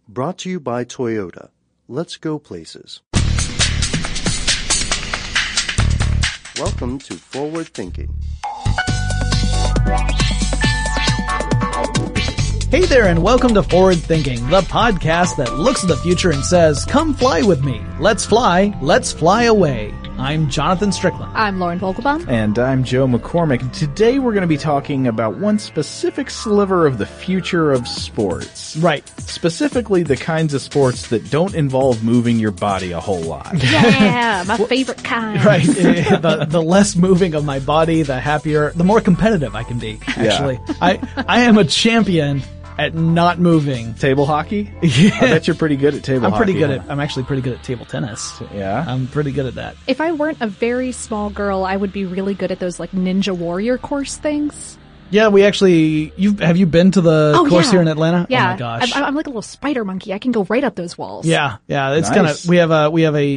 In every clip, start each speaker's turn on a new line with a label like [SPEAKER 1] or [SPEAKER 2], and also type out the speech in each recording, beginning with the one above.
[SPEAKER 1] Brought to you by Toyota. Let's go places. Welcome to Forward Thinking.
[SPEAKER 2] Hey there, and welcome to Forward Thinking, the podcast that looks at the future and says, come fly with me. Let's fly away. I'm Jonathan Strickland.
[SPEAKER 3] I'm Lauren Vogelbaum.
[SPEAKER 4] And I'm Joe McCormick. And today we're going to be talking about one specific sliver of the future of sports.
[SPEAKER 2] Right.
[SPEAKER 4] Specifically the kinds of sports that don't involve moving your body a whole lot.
[SPEAKER 3] Yeah, my favorite kind.
[SPEAKER 2] Right. The less moving of my body, the happier, the more competitive I can be, actually. Yeah. I am a champion at not moving.
[SPEAKER 4] Table hockey?
[SPEAKER 2] Yeah.
[SPEAKER 4] I bet you're pretty good at table hockey.
[SPEAKER 2] I'm actually pretty good at table tennis.
[SPEAKER 4] Yeah?
[SPEAKER 2] I'm pretty good at that.
[SPEAKER 3] If I weren't a very small girl, I would be really good at those like Ninja Warrior course things.
[SPEAKER 2] Yeah, we actually, have you been to the course here in Atlanta?
[SPEAKER 3] Yeah.
[SPEAKER 2] Oh my gosh.
[SPEAKER 3] I'm like a little spider monkey. I can go right up those walls.
[SPEAKER 2] Yeah. It's
[SPEAKER 4] nice.
[SPEAKER 2] kind of, we have a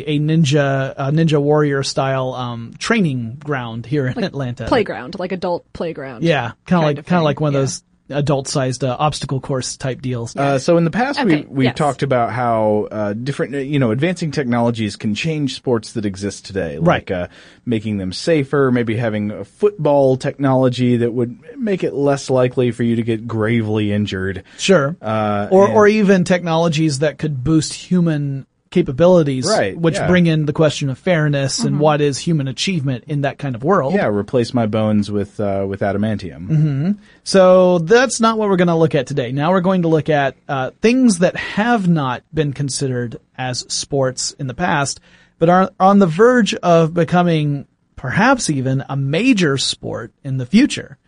[SPEAKER 2] Ninja Warrior style, training ground here in Atlanta.
[SPEAKER 3] Playground, like adult playground.
[SPEAKER 2] Yeah. Kind of like one of
[SPEAKER 3] yeah.
[SPEAKER 2] those adult-sized obstacle course type deals.
[SPEAKER 4] So in the past, we've
[SPEAKER 3] yes.
[SPEAKER 4] talked about how different, advancing technologies can change sports that exist today, like making them safer, maybe having a football technology that would make it less likely for you to get gravely injured.
[SPEAKER 2] Sure. Or even technologies that could boost human capabilities, which bring in the question of fairness and what is human achievement in that kind of world.
[SPEAKER 4] Yeah, replace my bones with adamantium.
[SPEAKER 2] Mm-hmm. So that's not what we're going to look at today. Now we're going to look at things that have not been considered as sports in the past, but are on the verge of becoming perhaps even a major sport in the future.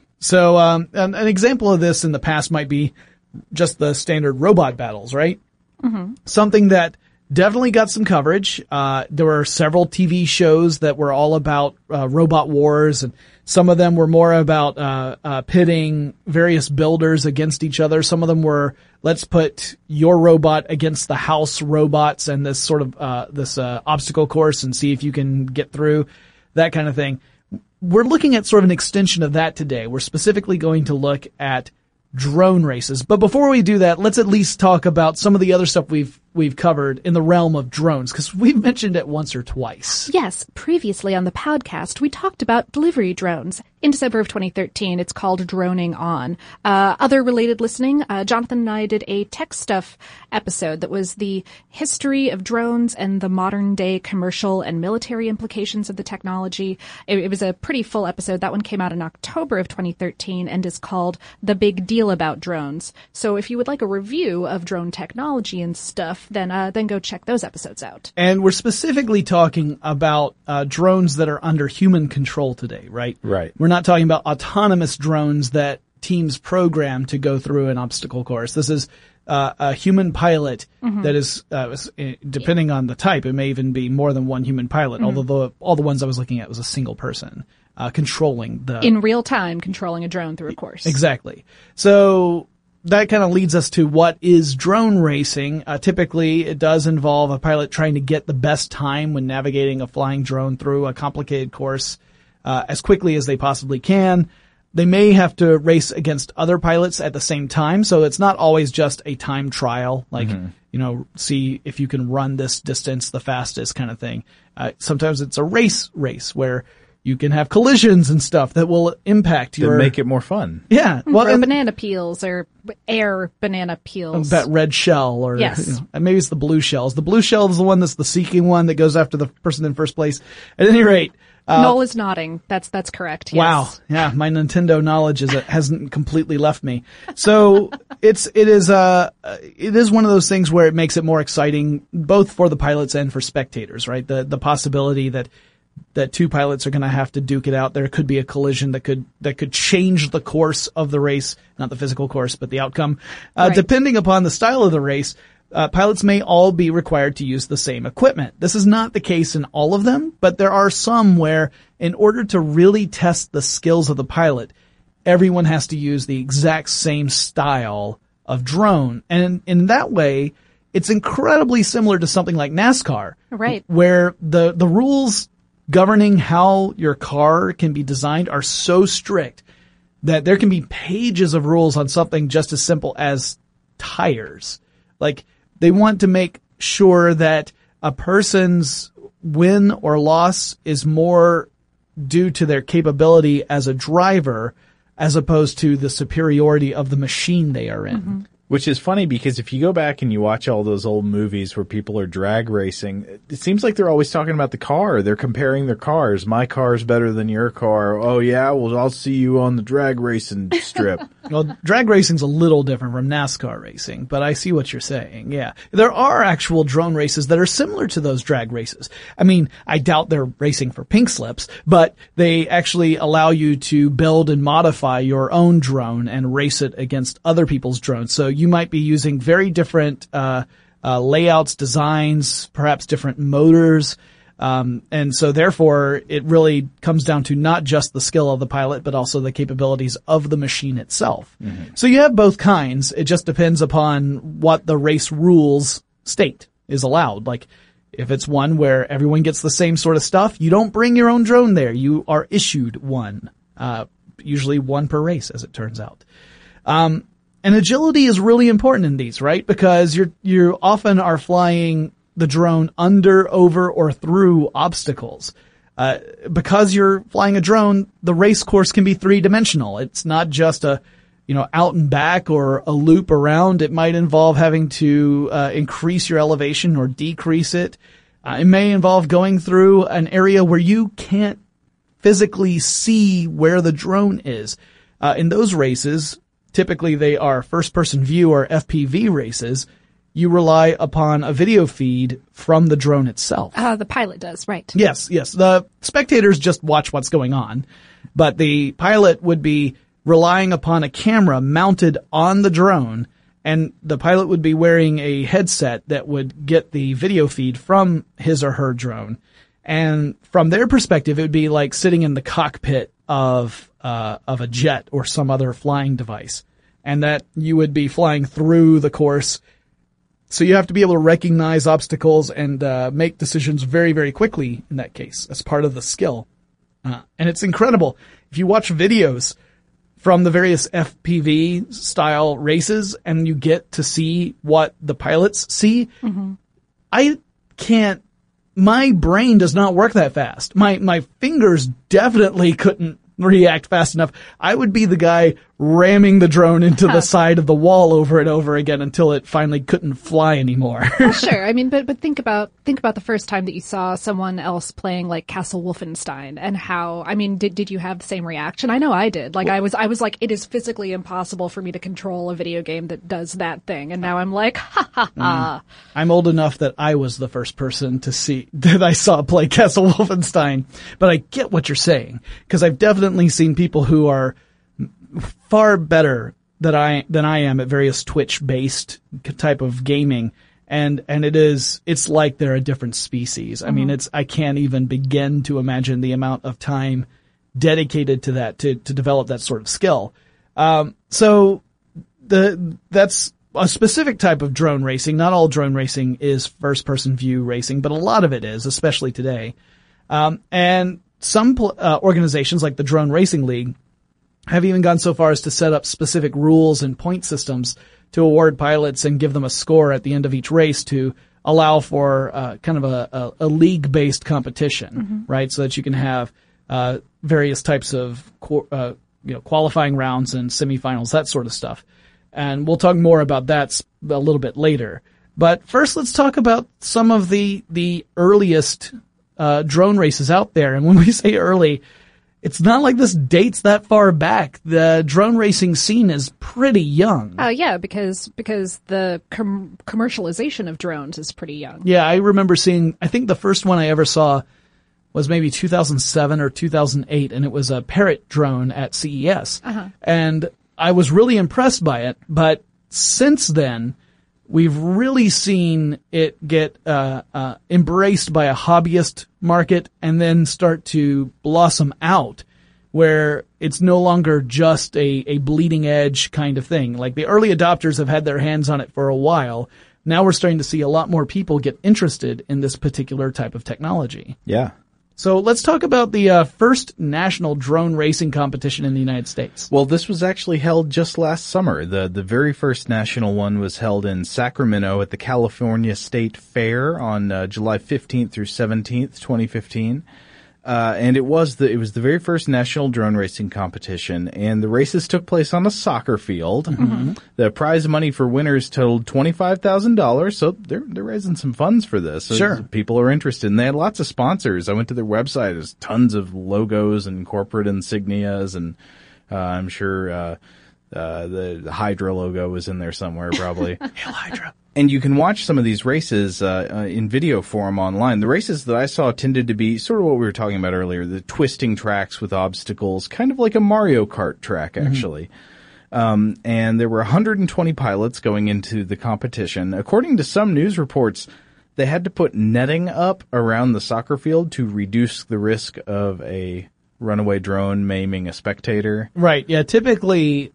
[SPEAKER 2] So an example of this in the past might be just the standard robot battles, right? Mm-hmm. Something that definitely got some coverage. There were several TV shows that were all about robot wars, and some of them were more about pitting various builders against each other. Some of them were, let's put your robot against the house robots and this sort of this obstacle course and see if you can get through, that kind of thing. We're looking at sort of an extension of that today. We're specifically going to look at drone races. But before we do that, let's at least talk about some of the other stuff we've covered in the realm of drones, because we've mentioned it once or twice.
[SPEAKER 3] Yes, previously on the podcast, we talked about delivery drones. In December of 2013, it's called Droning On. Other related listening, Jonathan and I did a Tech Stuff episode that was the history of drones and the modern day commercial and military implications of the technology. It was a pretty full episode. That one came out in October of 2013 and is called The Big Deal About Drones. So if you would like a review of drone technology and stuff, then go check those episodes out. And
[SPEAKER 2] we're specifically talking about drones that are under human control today, right?
[SPEAKER 4] Right.
[SPEAKER 2] We're not talking about autonomous drones that teams program to go through an obstacle course. This is a human pilot that is, depending on the type, it may even be more than one human pilot, although all the ones I was looking at was a single person controlling
[SPEAKER 3] in real time, controlling a drone through a course.
[SPEAKER 2] Exactly. So that kind of leads us to what is drone racing. Typically, it does involve a pilot trying to get the best time when navigating a flying drone through a complicated course as quickly as they possibly can. They may have to race against other pilots at the same time, so it's not always just a time trial, like, see if you can run this distance the fastest kind of thing. Sometimes it's a race where you can have collisions and stuff that will impact your...
[SPEAKER 4] make it more fun.
[SPEAKER 2] Yeah.
[SPEAKER 3] Well, and banana peels or air banana peels.
[SPEAKER 2] That red shell or...
[SPEAKER 3] Yes.
[SPEAKER 2] Maybe it's the blue shells. The blue shell is the one that's the seeking one that goes after the person in first place. At any rate...
[SPEAKER 3] Noel is nodding. That's correct. Yes.
[SPEAKER 2] Wow. Yeah. My Nintendo knowledge hasn't completely left me. So it is one of those things where it makes it more exciting both for the pilots and for spectators, right? The possibility that two pilots are going to have to duke it out. There could be a collision that could change the course of the race, not the physical course, but the outcome.
[SPEAKER 3] Right.
[SPEAKER 2] Depending upon the style of the race, pilots may all be required to use the same equipment. This is not the case in all of them, but there are some where in order to really test the skills of the pilot, everyone has to use the exact same style of drone. And in that way, it's incredibly similar to something like NASCAR.
[SPEAKER 3] Right.
[SPEAKER 2] Where the rules governing how your car can be designed are so strict that there can be pages of rules on something just as simple as tires. Like, they want to make sure that a person's win or loss is more due to their capability as a driver as opposed to the superiority of the machine they are in.
[SPEAKER 3] Mm-hmm.
[SPEAKER 4] Which is funny because if you go back and you watch all those old movies where people are drag racing, it seems like they're always talking about the car. They're comparing their cars. My car's better than your car. Oh yeah, well I'll see you on the drag racing strip.
[SPEAKER 2] Well, drag racing's a little different from NASCAR racing, but I see what you're saying. Yeah. There are actual drone races that are similar to those drag races. I mean, I doubt they're racing for pink slips, but they actually allow you to build and modify your own drone and race it against other people's drones. So you might be using very different layouts, designs, perhaps different motors. And so therefore it really comes down to not just the skill of the pilot, but also the capabilities of the machine itself. Mm-hmm. So you have both kinds. It just depends upon what the race rules state is allowed. Like, if it's one where everyone gets the same sort of stuff, you don't bring your own drone there. You are issued one, usually one per race, as it turns out. And agility is really important in these, right? Because you often are flying the drone under, over, or through obstacles. Because you're flying a drone, the race course can be three-dimensional. It's not just out and back or a loop around. It might involve having to increase your elevation or decrease it. It may involve going through an area where you can't physically see where the drone is. In those races, typically they are first-person view or FPV races. You rely upon a video feed from the drone itself.
[SPEAKER 3] The pilot does, right.
[SPEAKER 2] Yes. The spectators just watch what's going on, but the pilot would be relying upon a camera mounted on the drone, and the pilot would be wearing a headset that would get the video feed from his or her drone. And from their perspective, it would be like sitting in the cockpit of a jet or some other flying device, and that you would be flying through the course. So you have to be able to recognize obstacles and make decisions very, very quickly in that case as part of the skill. And it's incredible. If you watch videos from the various FPV style races and you get to see what the pilots see, mm-hmm. My brain does not work that fast. My fingers definitely couldn't react fast enough. I would be the guy ramming the drone into the side of the wall over and over again until it finally couldn't fly anymore.
[SPEAKER 3] Well, sure. I mean, but think about the first time that you saw someone else playing like Castle Wolfenstein and how, I mean, did you have the same reaction? I know I did. Like, I was like, it is physically impossible for me to control a video game that does that thing. And now I'm like, ha ha ha.
[SPEAKER 2] I'm old enough that I was the first person that I saw play Castle Wolfenstein, but I get what you're saying, because I've definitely seen people who are far better than I am at various Twitch-based type of gaming, and it's like they're a different species. I mean, I can't even begin to imagine the amount of time dedicated to that to develop that sort of skill. So that's a specific type of drone racing. Not all drone racing is first-person view racing, but a lot of it is, especially today. And some organizations like the Drone Racing League have even gone so far as to set up specific rules and point systems to award pilots and give them a score at the end of each race to allow for kind of a league-based competition, right? So that you can have various types of qualifying rounds and semifinals, that sort of stuff. And we'll talk more about that a little bit later. But first, let's talk about some of the earliest drone races out there. And when we say early, it's not like this dates that far back. The drone racing scene is pretty young.
[SPEAKER 3] Yeah, because the commercialization of drones is pretty young.
[SPEAKER 2] Yeah, I remember I think the first one I ever saw was maybe 2007 or 2008, and it was a Parrot drone at CES. And I was really impressed by it, but since then, we've really seen it get embraced by a hobbyist market and then start to blossom out, where it's no longer just a bleeding edge kind of thing. Like, the early adopters have had their hands on it for a while. Now we're starting to see a lot more people get interested in this particular type of technology.
[SPEAKER 4] Yeah.
[SPEAKER 2] So let's talk about the first national drone racing competition in the United States.
[SPEAKER 4] Well, this was actually held just last summer. The very first national one was held in Sacramento at the California State Fair on July 15th through 17th, 2015. And it was the very first national drone racing competition, and the races took place on a soccer field. Mm-hmm. The prize money for winners totaled $25,000, so they're raising some funds for this. So
[SPEAKER 2] sure.
[SPEAKER 4] People are interested, and they had lots of sponsors. I went to their website. There's tons of logos and corporate insignias, and I'm sure the Hydra logo was in there somewhere, probably.
[SPEAKER 2] Hail Hydra.
[SPEAKER 4] And you can watch some of these races in video form online. The races that I saw tended to be sort of what we were talking about earlier, the twisting tracks with obstacles, kind of like a Mario Kart track, actually. Mm-hmm. And there were 120 pilots going into the competition. According to some news reports, they had to put netting up around the soccer field to reduce the risk of a runaway drone maiming a spectator.
[SPEAKER 2] Right, yeah. Typically,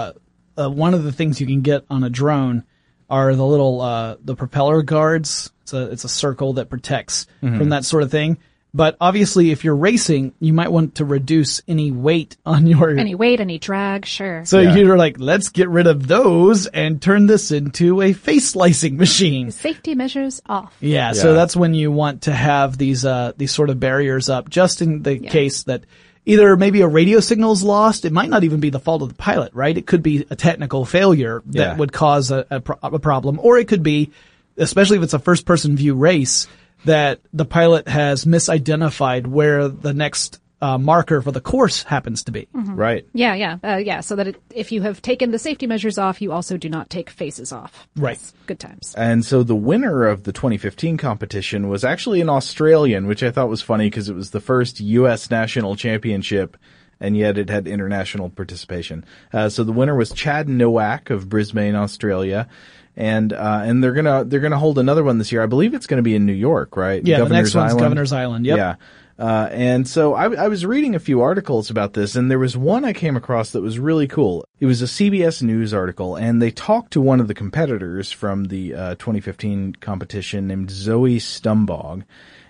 [SPEAKER 2] one of the things you can get on a drone are the little the propeller guards. It's a circle that protects from that sort of thing. But obviously, if you're racing, you might want to reduce any weight on your
[SPEAKER 3] any drag, sure.
[SPEAKER 2] So you're like, let's get rid of those and turn this into a face slicing machine.
[SPEAKER 3] Safety measures off.
[SPEAKER 2] Yeah, so that's when you want to have these sort of barriers up, just in the case that either maybe a radio signal is lost. It might not even be the fault of the pilot, right? It could be a technical failure that would cause a problem. Or it could be, especially if it's a first-person view race, that the pilot has misidentified where the next marker for the course happens to be.
[SPEAKER 3] Mm-hmm.
[SPEAKER 4] Right.
[SPEAKER 3] Yeah. So that if you have taken the safety measures off, you also do not take faces off.
[SPEAKER 2] Right.
[SPEAKER 3] That's good times.
[SPEAKER 4] And so the winner of the 2015 competition was actually an Australian, which I thought was funny because it was the first U.S. national championship, and yet it had international participation. So the winner was Chad Nowak of Brisbane, Australia. And they're gonna hold another one this year. I believe it's gonna be in New York, right?
[SPEAKER 2] Yeah, the next one's Governor's Island. Yep.
[SPEAKER 4] Yeah. And so I was reading a few articles about this, and there was one I came across that was really cool. It was a CBS News article, and they talked to one of the competitors from the 2015 competition named Zoe Stumbog.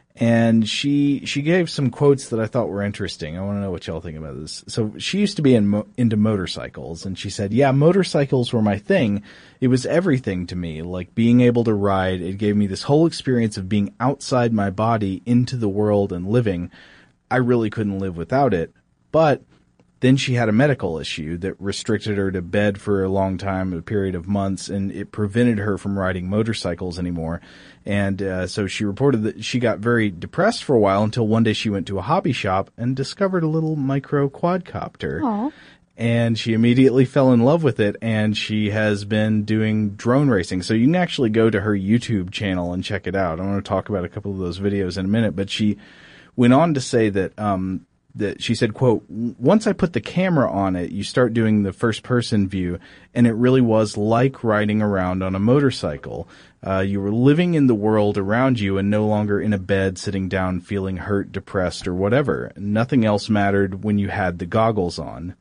[SPEAKER 4] And she gave some quotes that I thought were interesting. I want to know what y'all think about this. So she used to be into motorcycles, and she said, yeah, motorcycles were my thing. It was everything to me, like being able to ride. It gave me this whole experience of being outside my body into the world and living. I really couldn't live without it. But then she had a medical issue that restricted her to bed for a long time, a period of months, and it prevented her from riding motorcycles anymore. And so she reported that she got very depressed for a while until one day she went to a hobby shop and discovered a little micro quadcopter.
[SPEAKER 3] Aww.
[SPEAKER 4] And she immediately fell in love with it, and she has been doing drone racing. So you can actually go to her YouTube channel and check it out. I want to talk about a couple of those videos in a minute, but she went on to say that that she said, quote, once I put the camera on it, you start doing the first person view, and it really was like riding around on a motorcycle. You were living in the world around you and no longer in a bed sitting down feeling hurt, depressed, or whatever. Nothing else mattered when you had the goggles on.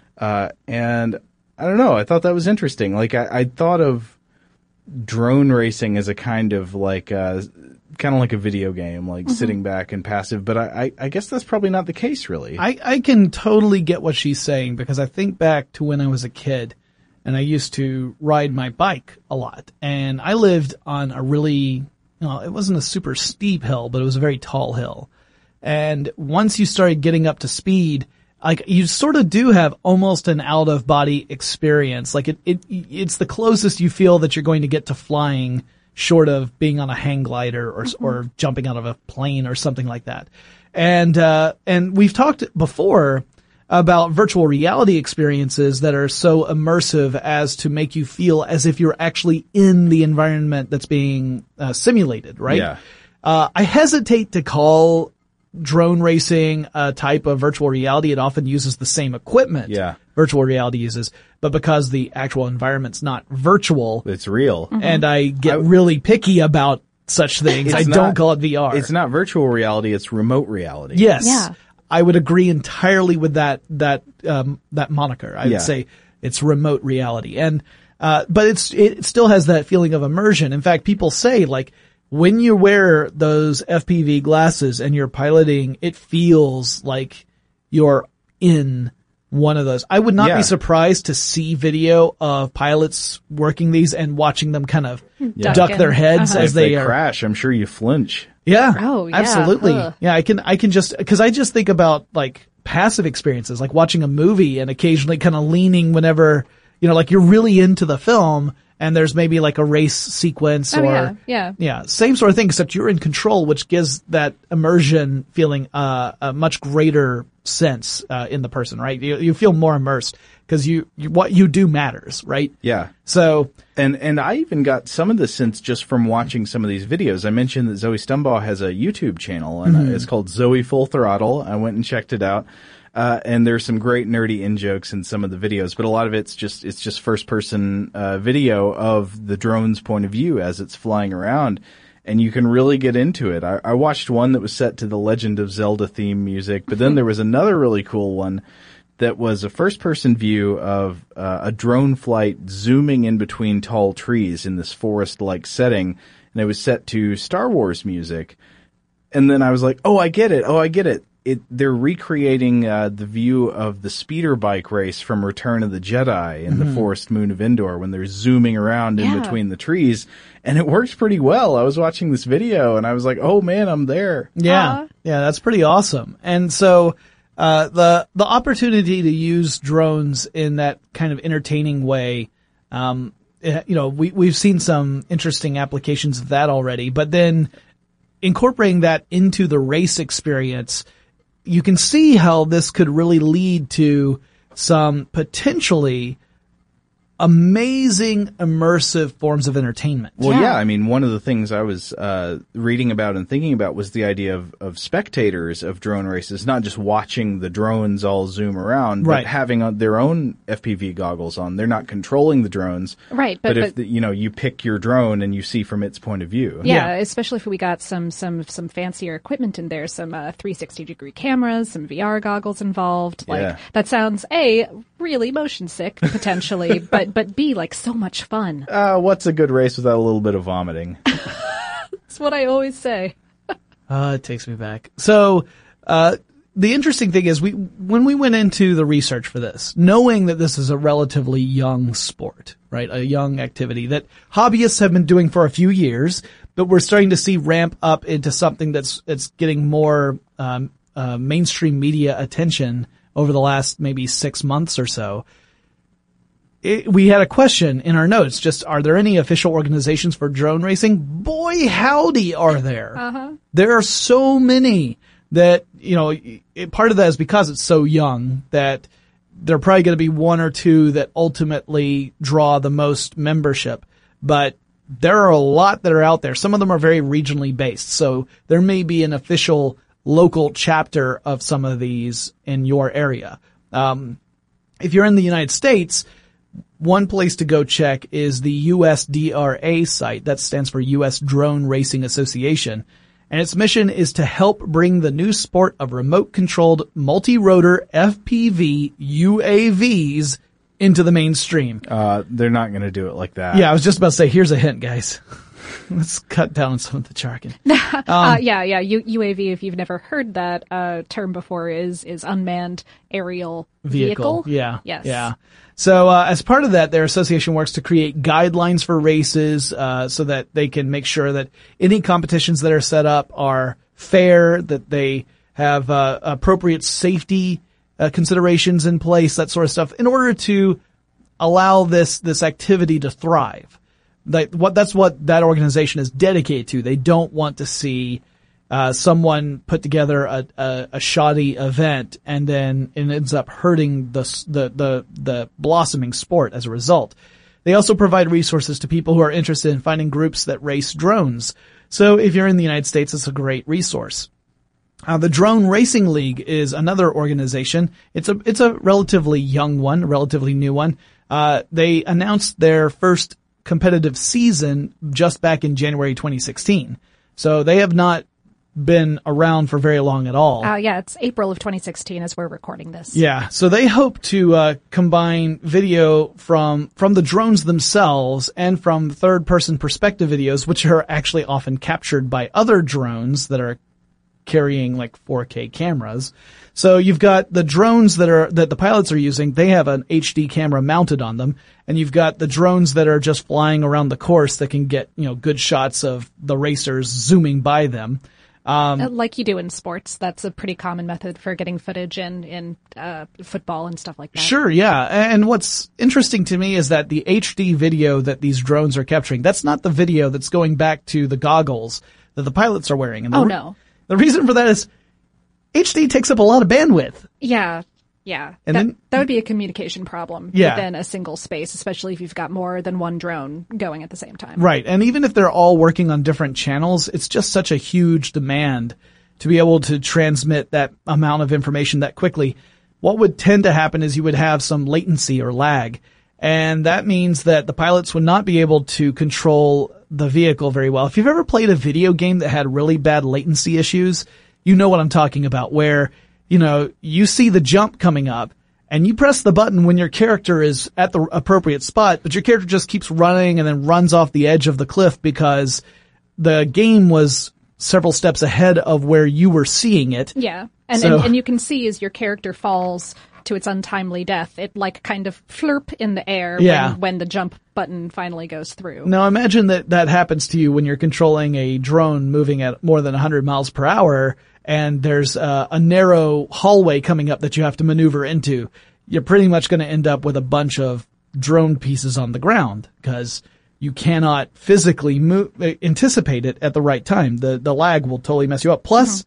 [SPEAKER 4] And I don't know, I thought that was interesting. Like I thought of drone racing as a kind of like a video game, like sitting back and passive, but I guess that's probably not the case, really.
[SPEAKER 2] I can totally get what she's saying, because I think back to when I was a kid and I used to ride my bike a lot, and I lived on a really, it wasn't a super steep hill, but it was a very tall hill. And once you started getting up to speed, like you sort of do have almost an out of body experience. Like it's the closest you feel that you're going to get to flying, short of being on a hang glider or jumping out of a plane or something like that. And we've talked before about virtual reality experiences that are so immersive as to make you feel as if you're actually in the environment that's being simulated, right?
[SPEAKER 4] Yeah.
[SPEAKER 2] I hesitate to call drone racing a type of virtual reality. It often uses the same equipment virtual reality uses, but because the actual environment's not virtual,
[SPEAKER 4] it's real.
[SPEAKER 2] And I get really picky about such things. I don't call it VR.
[SPEAKER 4] It's not virtual reality, it's remote reality.
[SPEAKER 2] Yes.
[SPEAKER 3] Yeah.
[SPEAKER 2] I would agree entirely with that moniker. I would say it's remote reality. And but it still has that feeling of immersion. In fact, people say, like, when you wear those FPV glasses and you're piloting, it feels like you're in one of those. I would not be surprised to see video of pilots working these and watching them kind of duck their heads as
[SPEAKER 4] if they crash. I'm sure you flinch.
[SPEAKER 2] Yeah.
[SPEAKER 3] Oh, yeah.
[SPEAKER 2] Absolutely.
[SPEAKER 3] Ugh.
[SPEAKER 2] Yeah, I can just, cause I just think about like passive experiences, like watching a movie and occasionally kind of leaning whenever, like you're really into the film and there's maybe like a race sequence yeah, same sort of thing, except you're in control, which gives that immersion feeling, a much greater sense, in the person, right? You feel more immersed because what you do matters, right?
[SPEAKER 4] Yeah.
[SPEAKER 2] So.
[SPEAKER 4] And I even got some of the sense just from watching some of these videos. I mentioned that Zoe Stumbaugh has a YouTube channel and it's called Zoe Full Throttle. I went and checked it out. And there's some great nerdy in-jokes in some of the videos, but a lot of it's just first-person video of the drone's point of view as it's flying around, and you can really get into it. I watched one that was set to the Legend of Zelda theme music, but then there was another really cool one that was a first-person view of a drone flight zooming in between tall trees in this forest-like setting, and it was set to Star Wars music. And then I was like, oh, I get it. They're recreating the view of the speeder bike race from Return of the Jedi in the Forest Moon of Endor when they're zooming around in between the trees, and it works pretty well. I was watching this video and I was like, "Oh man, I'm there."
[SPEAKER 2] Yeah, that's pretty awesome. And so the opportunity to use drones in that kind of entertaining way, we've seen some interesting applications of that already, but then incorporating that into the race experience, you can see how this could really lead to some potentially amazing immersive forms of entertainment.
[SPEAKER 4] Well, yeah. I mean, one of the things I was reading about and thinking about was the idea of spectators of drone races, not just watching the drones all zoom around, but having their own FPV goggles on. They're not controlling the drones.
[SPEAKER 3] Right.
[SPEAKER 4] But if you pick your drone and you see from its point of view.
[SPEAKER 3] Yeah, especially if we got some fancier equipment in there, some 360-degree cameras, some VR goggles involved. That sounds, A, really motion sick, potentially, but B, like so much fun.
[SPEAKER 4] What's a good race without a little bit of vomiting?
[SPEAKER 3] That's what I always say.
[SPEAKER 2] It takes me back. So, the interesting thing is when we went into the research for this, knowing that this is a relatively young sport, right? A young activity that hobbyists have been doing for a few years, but we're starting to see ramp up into something that's getting more, mainstream media attention over the last maybe 6 months or so. We had a question in our notes, just, are there any official organizations for drone racing? Boy, howdy are there. There are so many that, part of that is because it's so young that there are probably going to be one or two that ultimately draw the most membership. But there are a lot that are out there. Some of them are very regionally based. So there may be an official local chapter of some of these in your area. If you're in the United States, one place to go check is the USDRA site. That stands for U.S. Drone Racing Association. And its mission is to help bring the new sport of remote-controlled multi-rotor FPV UAVs into the mainstream.
[SPEAKER 4] They're not going to do it like that.
[SPEAKER 2] Yeah, I was just about to say, here's a hint, guys. Let's cut down some of the jargon.
[SPEAKER 3] UAV, if you've never heard that term before, is unmanned aerial vehicle.
[SPEAKER 2] Yeah.
[SPEAKER 3] Yes.
[SPEAKER 2] Yeah. So as part of that, their association works to create guidelines for races so that they can make sure that any competitions that are set up are fair, that they have appropriate safety considerations in place, that sort of stuff, in order to allow this activity to thrive. That's what that organization is dedicated to. They don't want to see someone put together a shoddy event and then it ends up hurting the blossoming sport as a result. They also provide resources to people who are interested in finding groups that race drones. So if you're in the United States, it's a great resource. The Drone Racing League is another organization. It's a relatively young one, a relatively new one. They announced their first competitive season just back in January 2016. So they have not been around for very long at all.
[SPEAKER 3] Yeah, it's April of 2016 as we're recording this.
[SPEAKER 2] Yeah, so they hope to combine video from the drones themselves and from third-person perspective videos, which are actually often captured by other drones that are carrying like 4K cameras. So you've got the drones that the pilots are using, they have an HD camera mounted on them, and you've got the drones that are just flying around the course that can get, good shots of the racers zooming by them.
[SPEAKER 3] Like you do in sports, that's a pretty common method for getting footage in football and stuff like that.
[SPEAKER 2] Sure, yeah. And what's interesting to me is that the HD video that these drones are capturing, that's not the video that's going back to the goggles that the pilots are wearing. And
[SPEAKER 3] no.
[SPEAKER 2] The reason for that is HD takes up a lot of bandwidth.
[SPEAKER 3] Yeah. And that would be a communication problem within a single space, especially if you've got more than one drone going at the same time.
[SPEAKER 2] Right. And even if they're all working on different channels, it's just such a huge demand to be able to transmit that amount of information that quickly. What would tend to happen is you would have some latency or lag. And that means that the pilots would not be able to control the vehicle very well. If you've ever played a video game that had really bad latency issues, you know what I'm talking about, where, you see the jump coming up and you press the button when your character is at the appropriate spot, but your character just keeps running and then runs off the edge of the cliff because the game was several steps ahead of where you were seeing it.
[SPEAKER 3] Yeah. And you can see as your character falls to its untimely death, it kind of flirp in the air when the jump button finally goes through.
[SPEAKER 2] Now imagine that happens to you when you're controlling a drone moving at more than 100 miles per hour and there's a narrow hallway coming up that you have to maneuver into. You're pretty much going to end up with a bunch of drone pieces on the ground because you cannot physically anticipate it at the right time. The lag will totally mess you up. Plus,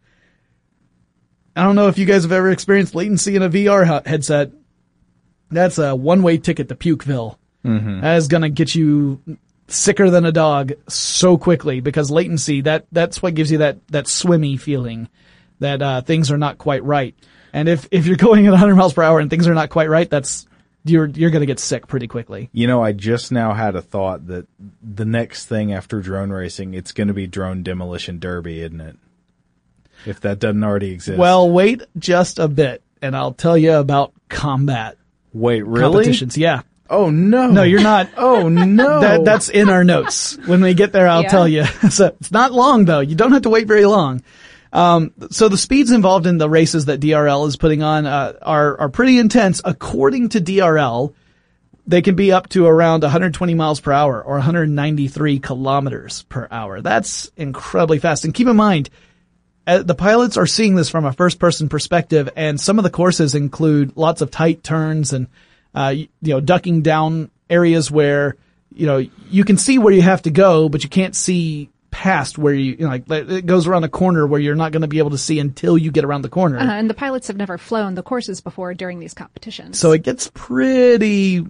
[SPEAKER 2] I don't know if you guys have ever experienced latency in a VR headset. That's a one-way ticket to Pukeville. Mm-hmm. That is going to get you sicker than a dog so quickly because latency, that's what gives you that swimmy feeling that things are not quite right. And if you're going at 100 miles per hour and things are not quite right, you're going to get sick pretty quickly.
[SPEAKER 4] I just now had a thought that the next thing after drone racing, it's going to be drone demolition derby, isn't it? If that doesn't already exist.
[SPEAKER 2] Well, wait just a bit, and I'll tell you about combat.
[SPEAKER 4] Wait, really?
[SPEAKER 2] Competitions, yeah.
[SPEAKER 4] Oh, no.
[SPEAKER 2] No, you're not.
[SPEAKER 4] Oh, no.
[SPEAKER 2] That's in our notes. When we get there, I'll tell you. So it's not long, though. You don't have to wait very long. So the speeds involved in the races that DRL is putting on are pretty intense. According to DRL, they can be up to around 120 miles per hour or 193 kilometers per hour. That's incredibly fast. And keep in mind, the pilots are seeing this from a first-person perspective, and some of the courses include lots of tight turns and ducking down areas where you can see where you have to go, but you can't see past where it goes around a corner where you're not going to be able to see until you get around the corner.
[SPEAKER 3] And the pilots have never flown the courses before during these competitions.
[SPEAKER 2] So it gets pretty,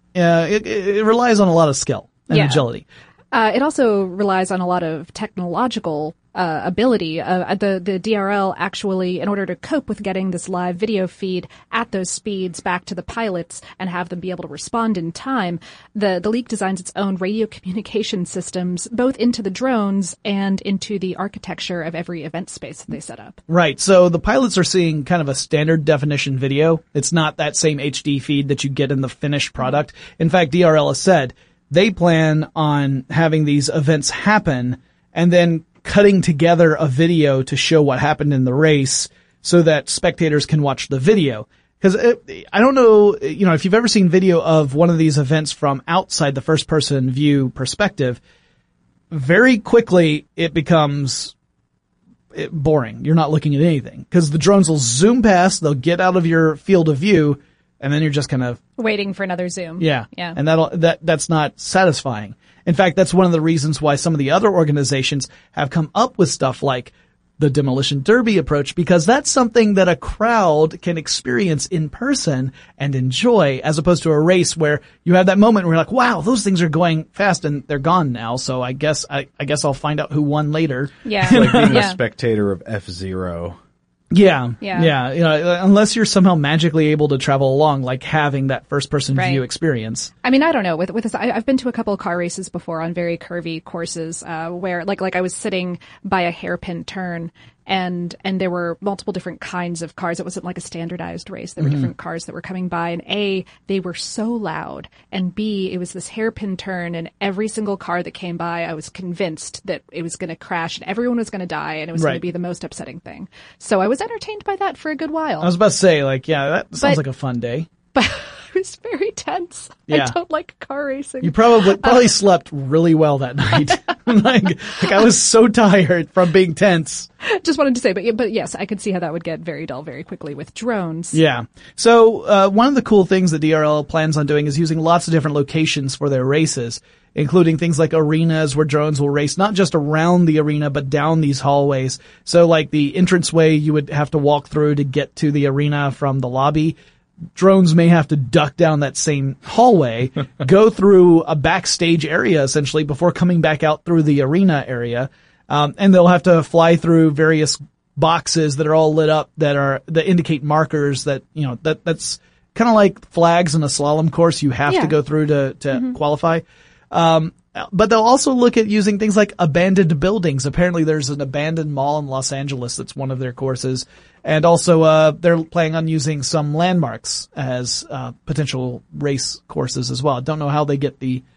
[SPEAKER 2] it relies on a lot of skill and agility.
[SPEAKER 3] It also relies on a lot of technological ability. The DRL actually, in order to cope with getting this live video feed at those speeds back to the pilots and have them be able to respond in time, the League designs its own radio communication systems, both into the drones and into the architecture of every event space that they set up.
[SPEAKER 2] Right. So the pilots are seeing kind of a standard definition video. It's not that same HD feed that you get in the finished product. In fact, DRL has said they plan on having these events happen and then cutting together a video to show what happened in the race so that spectators can watch the video. Because I don't know, if you've ever seen video of one of these events from outside the first-person view perspective, very quickly it becomes boring. You're not looking at anything because the drones will zoom past, they'll get out of your field of view, and then you're just kind of
[SPEAKER 3] waiting for another zoom.
[SPEAKER 2] Yeah. And that's not satisfying. In fact, that's one of the reasons why some of the other organizations have come up with stuff like the demolition derby approach, because that's something that a crowd can experience in person and enjoy, as opposed to a race where you have that moment where you're like, wow, those things are going fast and they're gone now. So I guess I'll find out who won later.
[SPEAKER 3] Yeah.
[SPEAKER 4] It's like being a spectator of F-Zero.
[SPEAKER 2] Yeah. Unless you're somehow magically able to travel along, like having that first-person view experience.
[SPEAKER 3] I mean, I don't know. With this, I've been to a couple of car races before on very curvy courses, where like I was sitting by a hairpin turn, and there were multiple different kinds of cars. It wasn't like a standardized race. There were different cars that were coming by, and A, they were so loud, and B, it was this hairpin turn, and every single car that came by, I was convinced that it was going to crash and everyone was going to die, and it was going to be the most upsetting thing. So I was entertained by that for a good while.
[SPEAKER 2] I was about to say, like, yeah, that sounds like a fun day.
[SPEAKER 3] But it was very tense.
[SPEAKER 2] Yeah.
[SPEAKER 3] I don't like car racing.
[SPEAKER 2] You probably slept really well that night. like I was so tired from being tense.
[SPEAKER 3] Just wanted to say, but yes, I could see how that would get very dull very quickly with drones.
[SPEAKER 2] Yeah. So one of the cool things that DRL plans on doing is using lots of different locations for their races, including things like arenas where drones will race not just around the arena but down these hallways. So like the entranceway you would have to walk through to get to the arena from the lobby, drones may have to duck down that same hallway, go through a backstage area essentially before coming back out through the arena area. And they'll have to fly through various boxes that are all lit up that indicate markers that, that's kind of like flags in a slalom course you have to go through to qualify. But they'll also look at using things like abandoned buildings. Apparently there's an abandoned mall in Los Angeles that's one of their courses. And also, they're planning on using some landmarks as, potential race courses as well. I don't know how they get the,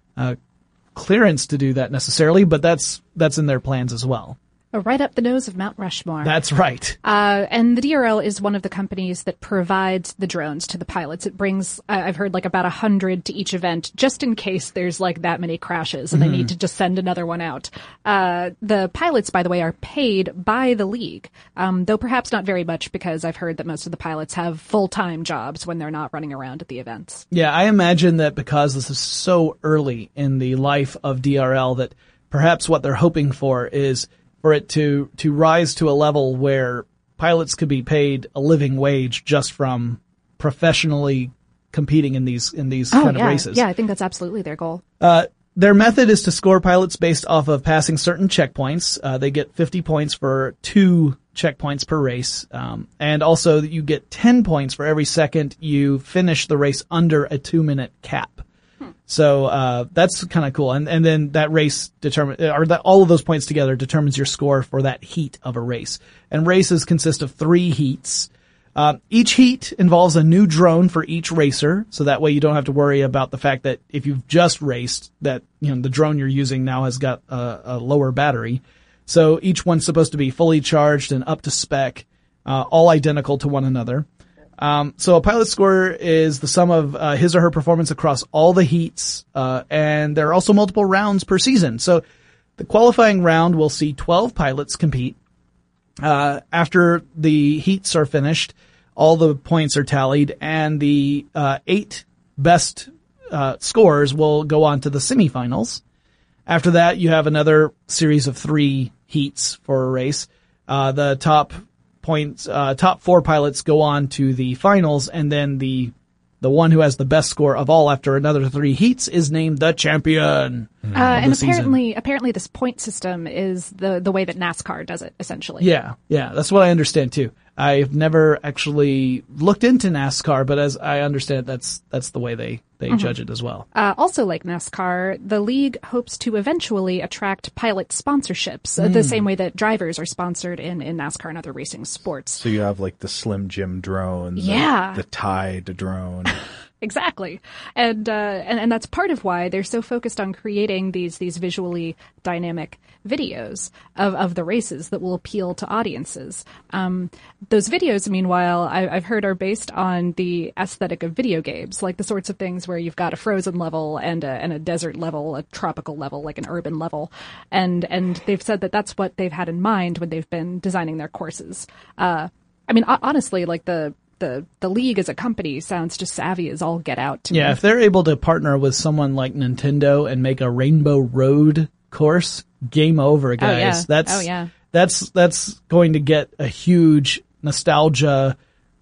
[SPEAKER 2] clearance to do that necessarily, but that's in their plans as well.
[SPEAKER 3] Right up the nose of Mount Rushmore.
[SPEAKER 2] That's right.
[SPEAKER 3] And the DRL is one of the companies that provides the drones to the pilots. It brings, I've heard, like about 100 to each event, just in case there's like that many crashes and they need to just send another one out. The pilots, by the way, are paid by the league, though perhaps not very much, because I've heard that most of the pilots have full-time jobs when they're not running around at the events.
[SPEAKER 2] Yeah, I imagine that because this is so early in the life of DRL that perhaps what they're hoping for is for it to rise to a level where pilots could be paid a living wage just from professionally competing in these kind of races.
[SPEAKER 3] Yeah, I think that's absolutely their goal.
[SPEAKER 2] Their method is to score pilots based off of passing certain checkpoints. They get 50 points for 2 checkpoints per race. And also you get 10 points for every second you finish the race under a 2-minute cap. So, that's kind of cool. And then that race all of those points together determines your score for that heat of a race. And races consist of 3 heats. Each heat involves a new drone for each racer. So that way you don't have to worry about the fact that if you've just raced that, the drone you're using now has got a lower battery. So each one's supposed to be fully charged and up to spec, all identical to one another. So a pilot score is the sum of his or her performance across all the heats, and there are also multiple rounds per season. So the qualifying round will see 12 pilots compete. After the heats are finished, all the points are tallied, and the 8 best scores will go on to the semifinals. After that, you have another series of 3 heats for a race. The top 4 pilots go on to the finals, and then the one who has the best score of all after another 3 heats is named the champion.
[SPEAKER 3] And apparently this point system is the way that NASCAR does it, essentially.
[SPEAKER 2] Yeah, that's what I understand too. I've never actually looked into NASCAR, but as I understand it, that's the way they judge it as well.
[SPEAKER 3] Also like NASCAR, the league hopes to eventually attract pilot sponsorships, the same way that drivers are sponsored in NASCAR and other racing sports.
[SPEAKER 4] So you have like the Slim Jim drone, the Tide drone.
[SPEAKER 3] Exactly. And that's part of why they're so focused on creating these visually dynamic videos of the races that will appeal to audiences. Those videos, meanwhile, I've heard are based on the aesthetic of video games, like the sorts of things where you've got a frozen level and a desert level, a tropical level, like an urban level. And they've said that that's what they've had in mind when they've been designing their courses. Honestly, like the league as a company sounds just savvy as all get out to me.
[SPEAKER 2] Yeah, if they're able to partner with someone like Nintendo and make a Rainbow Road course, game over, guys. That's going to get a huge nostalgia,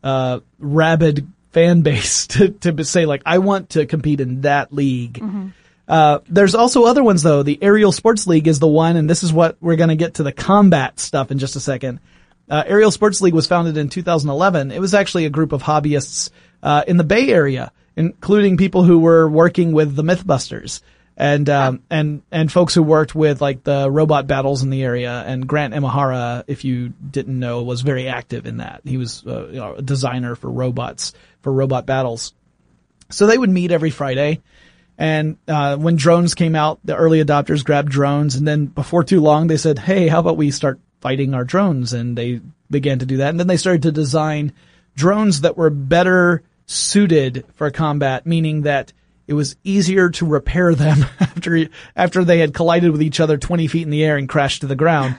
[SPEAKER 2] rabid fan base to say like, I want to compete in that league. There's also other ones though. The Aerial Sports League is the one, and this is what we're going to get to the combat stuff in just a second. Aerial Sports League was founded in 2011. It was actually a group of hobbyists in the Bay Area, including people who were working with the Mythbusters. and folks who worked with like the robot battles in the area. And Grant Imahara, if you didn't know, was very active in that. He was a designer for robots, for robot battles. So they would meet every Friday. And when drones came out, the early adopters grabbed drones, and then before too long they said, hey, how about we start fighting our drones? And they began to do that. And then they started to design drones that were better suited for combat, meaning that it was easier to repair them after they had collided with each other 20 feet in the air and crashed to the ground.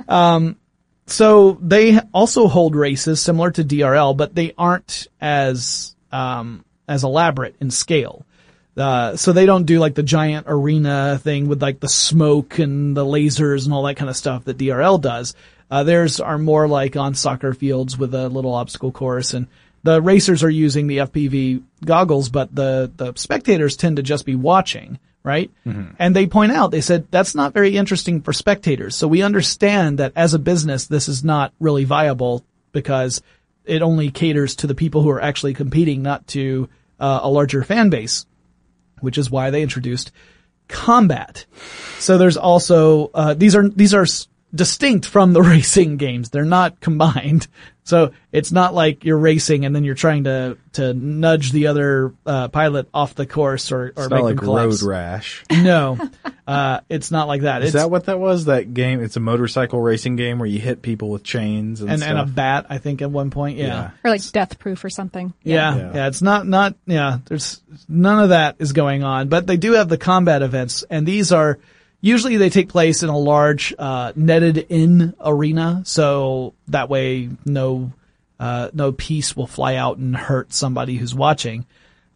[SPEAKER 2] So they also hold races similar to DRL, but they aren't as elaborate in scale. So they don't do like the giant arena thing with like the smoke and the lasers and all that kind of stuff that DRL does. Theirs are more like on soccer fields with a little obstacle course, and the racers are using the FPV goggles, but the spectators tend to just be watching, right? Mm-hmm. And they point out, they said, that's not very interesting for spectators. So we understand that as a business, this is not really viable because it only caters to the people who are actually competing, not to a larger fan base, which is why they introduced combat. So there's also, these are distinct from the racing games. They're not combined. So it's not like you're racing and then you're trying to nudge the other pilot off the course or
[SPEAKER 4] it's
[SPEAKER 2] make
[SPEAKER 4] not like
[SPEAKER 2] them collapse.
[SPEAKER 4] Road Rash.
[SPEAKER 2] No, it's not like that.
[SPEAKER 4] Is that what that was? That game? It's a motorcycle racing game where you hit people with chains and stuff.
[SPEAKER 2] And a bat, I think, at one point. Yeah.
[SPEAKER 3] Or like Death Proof or something.
[SPEAKER 2] Yeah. It's not. There's none of that is going on, but they do have the combat events, and these are. Usually they take place in a large, netted-in arena, so that way no piece will fly out and hurt somebody who's watching.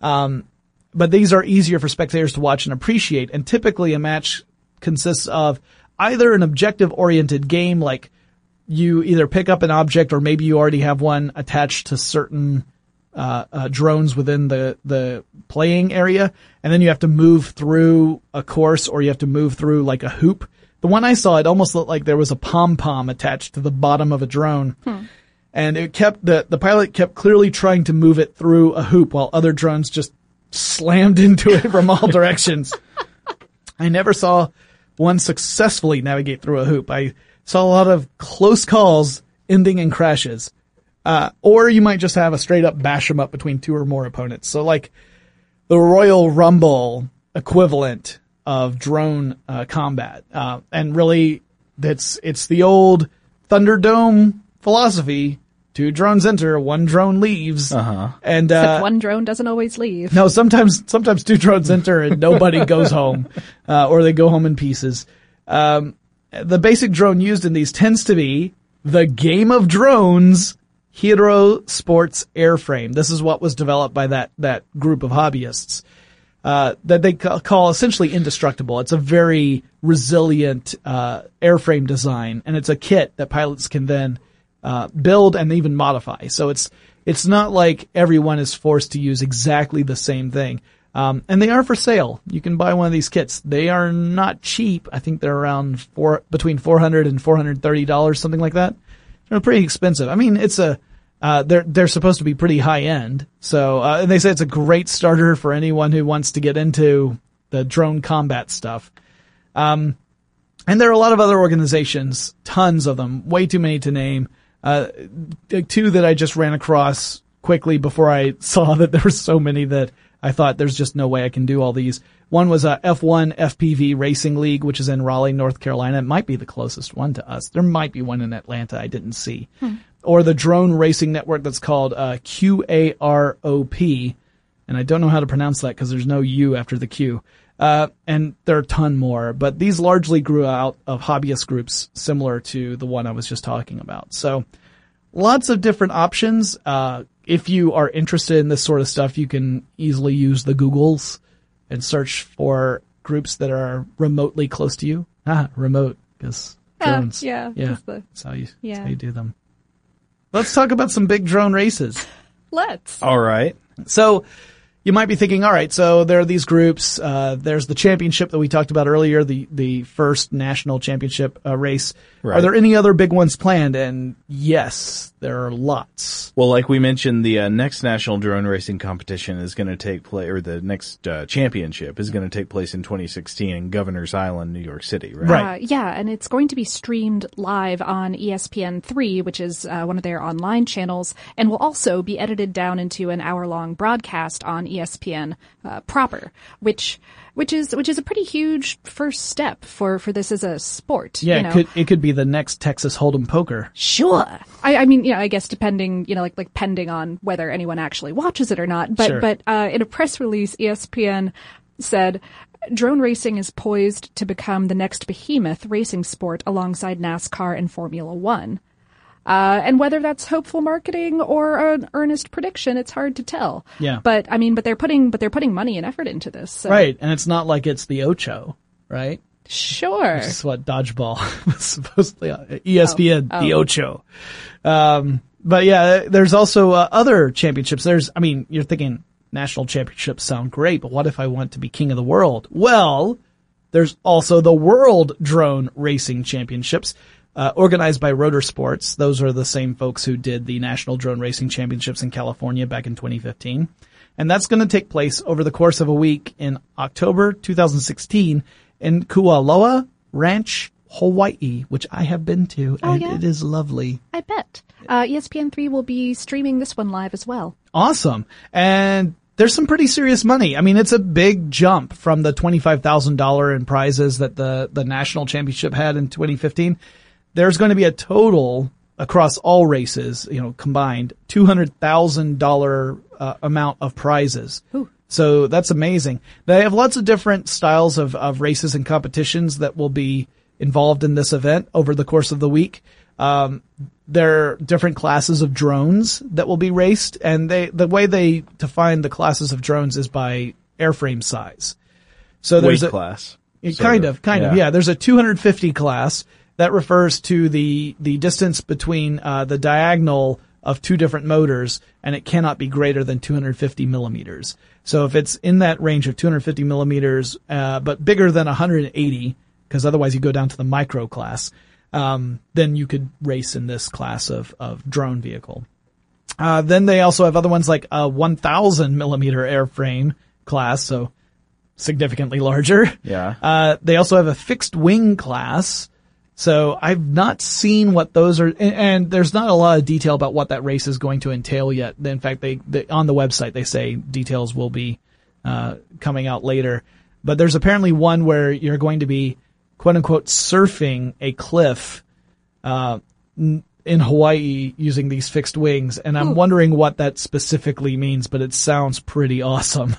[SPEAKER 2] But these are easier for spectators to watch and appreciate, and typically a match consists of either an objective-oriented game, like you either pick up an object or maybe you already have one attached to certain drones within the playing area, and then you have to move through a course or you have to move through like a hoop. The one I saw, it almost looked like there was a pom-pom attached to the bottom of a drone. And it kept, the pilot kept clearly trying to move it through a hoop while other drones just slammed into it from all directions. I never saw one successfully navigate through a hoop. I saw a lot of close calls ending in crashes. Or you might just have a straight up bash 'em up between two or more opponents. So like the Royal Rumble equivalent of drone combat. And really it's the old Thunderdome philosophy. 2 drones enter, 1 drone leaves. And
[SPEAKER 3] except 1 drone doesn't always leave.
[SPEAKER 2] No, sometimes 2 drones enter and nobody goes home, or they go home in pieces. The basic drone used in these tends to be the Game of Drones Hero Sports Airframe. This is what was developed by that group of hobbyists, that they call essentially indestructible. It's a very resilient, airframe design, and it's a kit that pilots can then, build and even modify. So it's not like everyone is forced to use exactly the same thing. And they are for sale. You can buy one of these kits. They are not cheap. I think they're around between $400 and $430, something like that. They're pretty expensive. I mean, they're supposed to be pretty high end. So, and they say it's a great starter for anyone who wants to get into the drone combat stuff. And there are a lot of other organizations, tons of them, way too many to name. 2 that I just ran across quickly before I saw that there were so many that I thought there's just no way I can do all these. One was a F1 FPV Racing League, which is in Raleigh, North Carolina. It might be the closest one to us. There might be one in Atlanta I didn't see. Or the drone racing network that's called QAROP. And I don't know how to pronounce that because there's no U after the Q. And there are a ton more, but these largely grew out of hobbyist groups similar to the one I was just talking about. So lots of different options. If you are interested in this sort of stuff, you can easily use the Googles and search for groups that are remotely close to you. Remote, because drones. That's how you do them. Let's talk about some big drone races.
[SPEAKER 3] Let's.
[SPEAKER 4] All right.
[SPEAKER 2] So, you might be thinking, all right, so there are these groups. There's the championship that we talked about earlier, the first national championship race.
[SPEAKER 4] Right.
[SPEAKER 2] Are there any other big ones planned? And yes, there are lots.
[SPEAKER 4] Well, like we mentioned, the next national drone racing competition is going to take place, or the next championship is going to take place in 2016 in Governor's Island, New York City, right?
[SPEAKER 2] Right.
[SPEAKER 3] Yeah, and it's going to be streamed live on ESPN3, which is one of their online channels, and will also be edited down into an hour-long broadcast on ESPN proper, which is a pretty huge first step for this as a sport.
[SPEAKER 2] Yeah,
[SPEAKER 3] you know?
[SPEAKER 2] it could be the next Texas Hold'em poker.
[SPEAKER 3] Sure. I mean, I guess depending, like pending on whether anyone actually watches it or not. But
[SPEAKER 2] Sure.
[SPEAKER 3] In a press release, ESPN said, drone racing is poised to become the next behemoth racing sport alongside NASCAR and Formula One. And whether that's hopeful marketing or an earnest prediction, it's hard to tell.
[SPEAKER 2] Yeah.
[SPEAKER 3] But they're putting money and effort into this. So.
[SPEAKER 2] Right, and it's not like it's the Ocho, right?
[SPEAKER 3] Sure.
[SPEAKER 2] This is what Dodgeball was supposedly on. ESPN, the Ocho. But yeah, there's also other championships. You're thinking national championships sound great, but what if I want to be king of the world? Well, there's also the World Drone Racing Championships, organized by Rotor Sports. Those are the same folks who did the National Drone Racing Championships in California back in 2015. And that's going to take place over the course of a week in October 2016 in Kualoa Ranch, Hawaii, which I have been to, and
[SPEAKER 3] yeah?
[SPEAKER 2] It is lovely.
[SPEAKER 3] I bet. ESPN3 will be streaming this one live as well.
[SPEAKER 2] Awesome. And there's some pretty serious money. I mean, it's a big jump from the $25,000 in prizes that the national championship had in 2015. There's going to be a total across all races, combined $200,000 amount of prizes.
[SPEAKER 3] Ooh.
[SPEAKER 2] So that's amazing. They have lots of different styles of races and competitions that will be involved in this event over the course of the week. There are different classes of drones that will be raced, and the way they define the classes of drones is by airframe size. So there's
[SPEAKER 4] weight class.
[SPEAKER 2] Kind of. Yeah. There's a 250 class that refers to the distance between the diagonal of two different motors, and it cannot be greater than 250 millimeters. So if it's in that range of 250 millimeters, but bigger than 180, because otherwise you go down to the micro class, then you could race in this class of drone vehicle. Then they also have other ones like a 1,000 millimeter airframe class, so significantly larger.
[SPEAKER 4] Yeah.
[SPEAKER 2] They also have a fixed wing class. So I've not seen what those are, and there's not a lot of detail about what that race is going to entail yet. In fact, they on the website they say details will be coming out later. But there's apparently one where you're going to be quote unquote surfing a cliff in Hawaii using these fixed wings, and I'm wondering what that specifically means. But it sounds pretty awesome.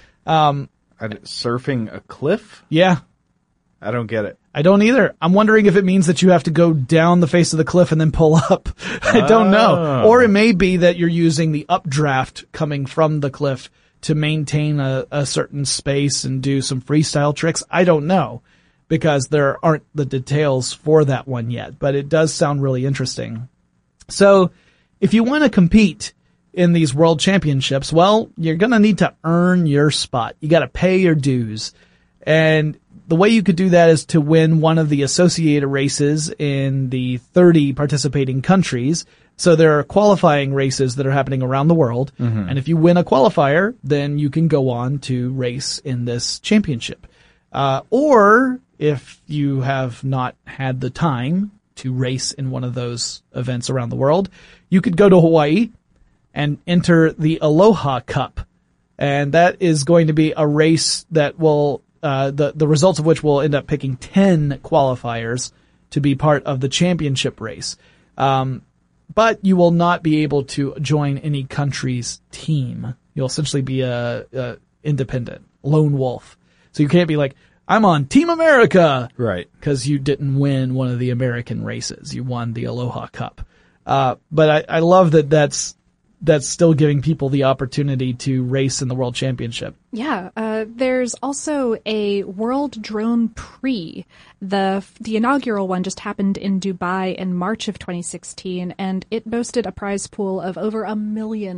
[SPEAKER 4] Surfing a cliff?
[SPEAKER 2] Yeah.
[SPEAKER 4] I don't get it.
[SPEAKER 2] I don't either. I'm wondering if it means that you have to go down the face of the cliff and then pull up. I don't know. Or it may be that you're using the updraft coming from the cliff to maintain a certain space and do some freestyle tricks. I don't know, because there aren't the details for that one yet, but it does sound really interesting. So if you want to compete in these world championships, well, you're going to need to earn your spot. You got to pay your dues. And the way you could do that is to win one of the associated races in the 30 participating countries. So there are qualifying races that are happening around the world. Mm-hmm. And if you win a qualifier, then you can go on to race in this championship. Or if you have not had the time to race in one of those events around the world, you could go to Hawaii and enter the Aloha Cup. And that is going to be a race that will the results of which will end up picking 10 qualifiers to be part of the championship race. But you will not be able to join any country's team. You'll essentially be a independent, lone wolf. So you can't be like, I'm on Team America!
[SPEAKER 4] Right.
[SPEAKER 2] Because you didn't win one of the American races. You won the Aloha Cup. But I love that that's still giving people the opportunity to race in the World Championship.
[SPEAKER 3] Yeah, there's also a World Drone Prix. The inaugural one just happened in Dubai in March of 2016, and it boasted a prize pool of over $1 million.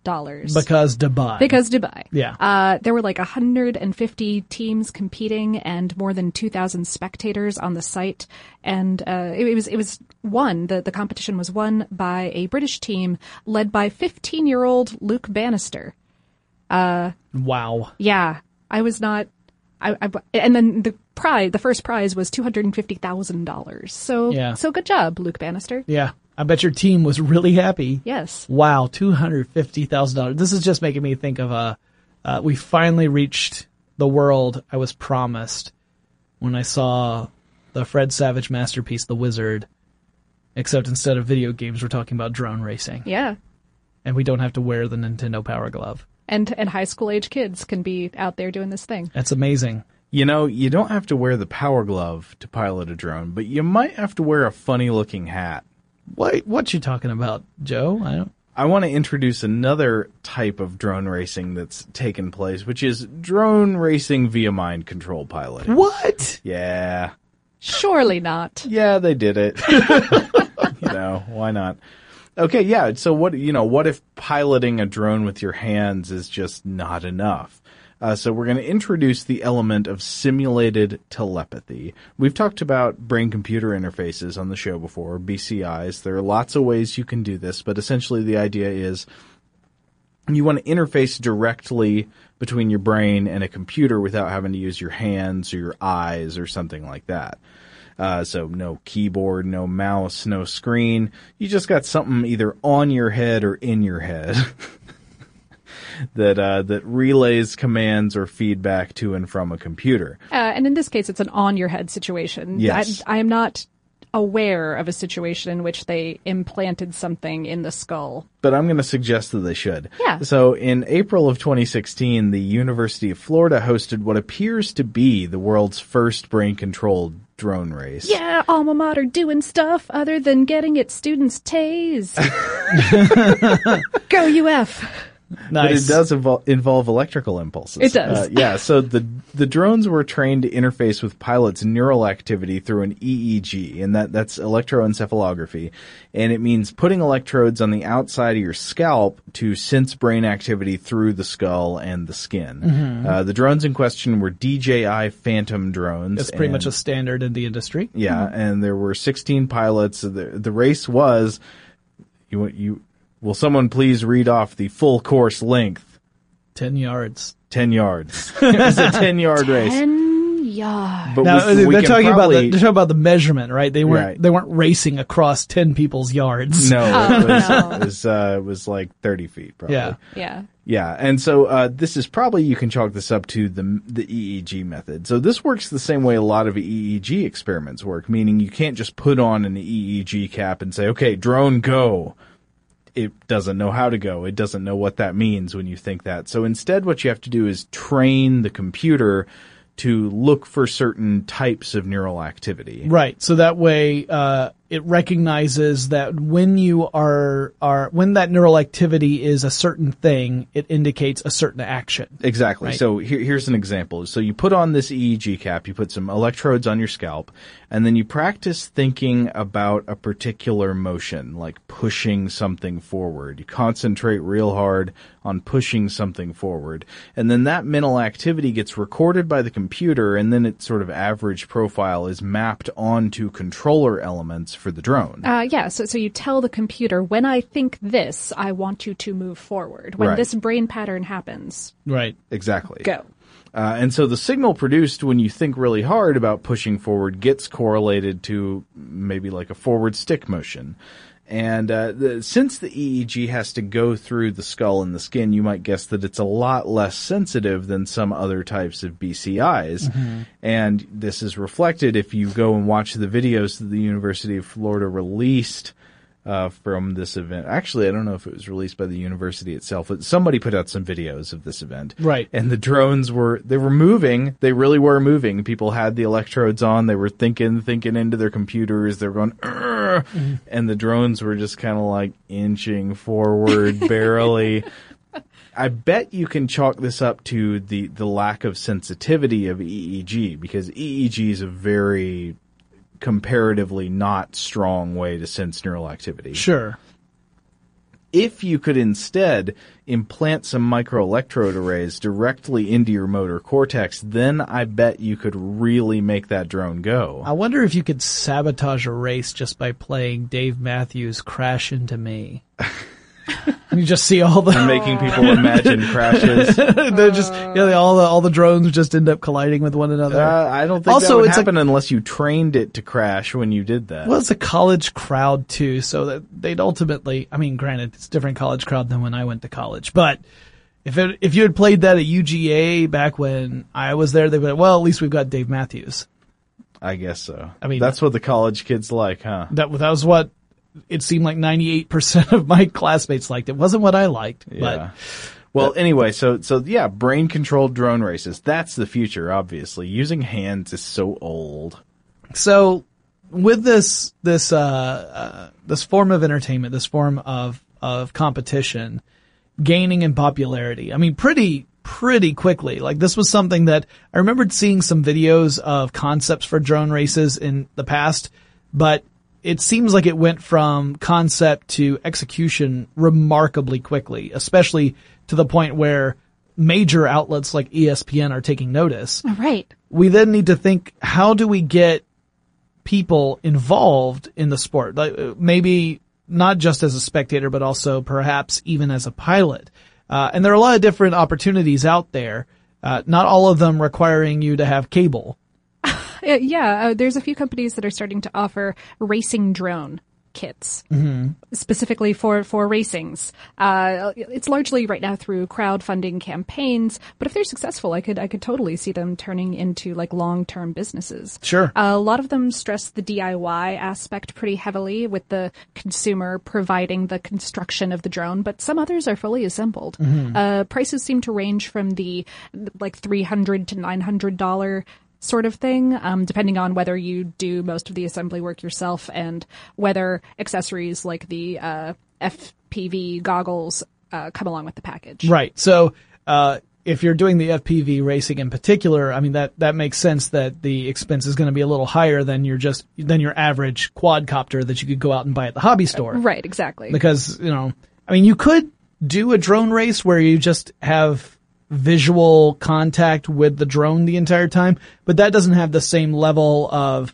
[SPEAKER 2] Because Dubai.
[SPEAKER 3] Because Dubai.
[SPEAKER 2] Yeah.
[SPEAKER 3] There were like 150 teams competing and more than 2,000 spectators on the site. And it was won. The competition was won by a British team led by 15-year-old Luke Bannister.
[SPEAKER 2] Wow.
[SPEAKER 3] Yeah. I was not... and then the first prize was $250,000. So good job, Luke Bannister.
[SPEAKER 2] Yeah. I bet your team was really happy.
[SPEAKER 3] Yes.
[SPEAKER 2] Wow, $250,000. This is just making me think of we finally reached the world I was promised when I saw the Fred Savage masterpiece, The Wizard. Except instead of video games, we're talking about drone racing.
[SPEAKER 3] Yeah.
[SPEAKER 2] And we don't have to wear the Nintendo Power Glove.
[SPEAKER 3] And high school age kids can be out there doing this thing.
[SPEAKER 2] That's amazing.
[SPEAKER 4] You know, you don't have to wear the Power Glove to pilot a drone, but you might have to wear a funny-looking hat.
[SPEAKER 2] What you talking about, Joe?
[SPEAKER 4] I want to introduce another type of drone racing that's taken place, which is drone racing via mind control piloting.
[SPEAKER 2] What?
[SPEAKER 4] Yeah.
[SPEAKER 3] Surely not.
[SPEAKER 4] Yeah, they did it. Why not? Okay, yeah. So what if piloting a drone with your hands is just not enough? So we're going to introduce the element of simulated telepathy. We've talked about brain-computer interfaces on the show before, BCIs. There are lots of ways you can do this, but essentially the idea is you want to interface directly between your brain and a computer without having to use your hands or your eyes or something like that. So no keyboard, no mouse, no screen. You just got something either on your head or in your head. that relays commands or feedback to and from a computer.
[SPEAKER 3] And in this case, it's an on-your-head situation.
[SPEAKER 4] Yes.
[SPEAKER 3] I am not aware of a situation in which they implanted something in the skull.
[SPEAKER 4] But I'm going to suggest that they should.
[SPEAKER 3] Yeah.
[SPEAKER 4] So in April of 2016, the University of Florida hosted what appears to be the world's first brain-controlled drone race.
[SPEAKER 3] Yeah, alma mater doing stuff other than getting its students tased. Go UF.
[SPEAKER 2] Nice.
[SPEAKER 4] But it does involve electrical impulses.
[SPEAKER 3] It does.
[SPEAKER 4] Yeah, so the drones were trained to interface with pilots' neural activity through an EEG, and that's electroencephalography. And it means putting electrodes on the outside of your scalp to sense brain activity through the skull and the skin.
[SPEAKER 2] Mm-hmm.
[SPEAKER 4] The drones in question were DJI Phantom drones.
[SPEAKER 2] That's pretty much a standard in the industry.
[SPEAKER 4] Yeah, and there were 16 pilots. The race was... Will someone please read off the full course length?
[SPEAKER 2] 10 yards.
[SPEAKER 4] 10 yards. It was a 10-yard race.
[SPEAKER 3] 10 yards.
[SPEAKER 4] But
[SPEAKER 2] Now,
[SPEAKER 4] we
[SPEAKER 2] they're
[SPEAKER 4] can
[SPEAKER 2] talking
[SPEAKER 4] probably,
[SPEAKER 2] about the measurement, right? They weren't
[SPEAKER 4] Right.
[SPEAKER 2] they weren't racing across 10 people's yards.
[SPEAKER 4] No,
[SPEAKER 3] Oh,
[SPEAKER 4] it was like 30 feet probably.
[SPEAKER 2] Yeah.
[SPEAKER 3] Yeah.
[SPEAKER 4] Yeah, and so this is probably, you can chalk this up to the EEG method. So this works the same way a lot of EEG experiments work, meaning you can't just put on an EEG cap and say, okay, drone, go. It doesn't know how to go. It doesn't know what that means when you think that. So instead what you have to do is train the computer to look for certain types of neural activity.
[SPEAKER 2] Right. So that way, it recognizes that when you when that neural activity is a certain thing, it indicates a certain action.
[SPEAKER 4] Exactly.
[SPEAKER 2] Right.
[SPEAKER 4] So here's an example. So you put on this EEG cap, you put some electrodes on your scalp, and then you practice thinking about a particular motion, like pushing something forward. You concentrate real hard on pushing something forward. And then that mental activity gets recorded by the computer, and then its sort of average profile is mapped onto controller elements for the drone.
[SPEAKER 3] So you tell the computer, when I think this, I want you to move forward. When
[SPEAKER 4] Right.
[SPEAKER 3] this brain pattern happens,
[SPEAKER 2] Right.
[SPEAKER 4] Exactly.
[SPEAKER 3] go.
[SPEAKER 4] And so the signal produced when you think really hard about pushing forward gets correlated to maybe like a forward stick motion. And since the EEG has to go through the skull and the skin, you might guess that it's a lot less sensitive than some other types of BCIs. Mm-hmm. And this is reflected if you go and watch the videos that the University of Florida released from this event. Actually, I don't know if it was released by the university itself, but somebody put out some videos of this event.
[SPEAKER 2] Right.
[SPEAKER 4] And the drones were moving. They really were moving. People had the electrodes on. They were thinking into their computers. They were going, mm-hmm. And the drones were just kind of like inching forward barely. I bet you can chalk this up to the lack of sensitivity of EEG, because EEG is a very comparatively not strong way to sense neural activity.
[SPEAKER 2] Sure.
[SPEAKER 4] If you could instead implant some microelectrode arrays directly into your motor cortex, then I bet you could really make that drone go.
[SPEAKER 2] I wonder if you could sabotage a race just by playing Dave Matthews Crash Into Me. You just see all the...
[SPEAKER 4] And making people imagine crashes.
[SPEAKER 2] They're just, all the drones just end up colliding with one another.
[SPEAKER 4] I don't think that would happen unless you trained it to crash when you did that.
[SPEAKER 2] Well, it's a college crowd too, so that they'd ultimately, I mean, granted, it's a different college crowd than when I went to college, but if you had played that at UGA back when I was there, they'd be like, well, at least we've got Dave Matthews.
[SPEAKER 4] I guess so.
[SPEAKER 2] I mean,
[SPEAKER 4] that's what the college kids like, huh?
[SPEAKER 2] That was what it seemed like 98% of my classmates liked. It wasn't what I liked,
[SPEAKER 4] yeah. Well, anyway, so yeah, brain-controlled drone races. That's the future, obviously. Using hands is so old.
[SPEAKER 2] So, with this form of entertainment, this form of competition gaining in popularity, I mean, pretty quickly. Like, this was something that I remembered seeing some videos of concepts for drone races in the past, but it seems like it went from concept to execution remarkably quickly, especially to the point where major outlets like ESPN are taking notice.
[SPEAKER 3] Right.
[SPEAKER 2] We then need to think, how do we get people involved in the sport? Like, maybe not just as a spectator, but also perhaps even as a pilot. And there are a lot of different opportunities out there, not all of them requiring you to have cable.
[SPEAKER 3] Yeah, there's a few companies that are starting to offer racing drone kits, specifically for racings. It's largely right now through crowdfunding campaigns, but if they're successful, I could totally see them turning into like long-term businesses.
[SPEAKER 2] Sure.
[SPEAKER 3] A lot of them stress the DIY aspect pretty heavily, with the consumer providing the construction of the drone, but some others are fully assembled. Prices seem to range from the like $300 to $900 sort of thing, depending on whether you do most of the assembly work yourself and whether accessories like the FPV goggles come along with the package.
[SPEAKER 2] Right. So if you're doing the FPV racing in particular, I mean, that makes sense that the expense is going to be a little higher than your average quadcopter that you could go out and buy at the hobby store.
[SPEAKER 3] Right, exactly.
[SPEAKER 2] Because, I mean, you could do a drone race where you just have visual contact with the drone the entire time, but that doesn't have the same level of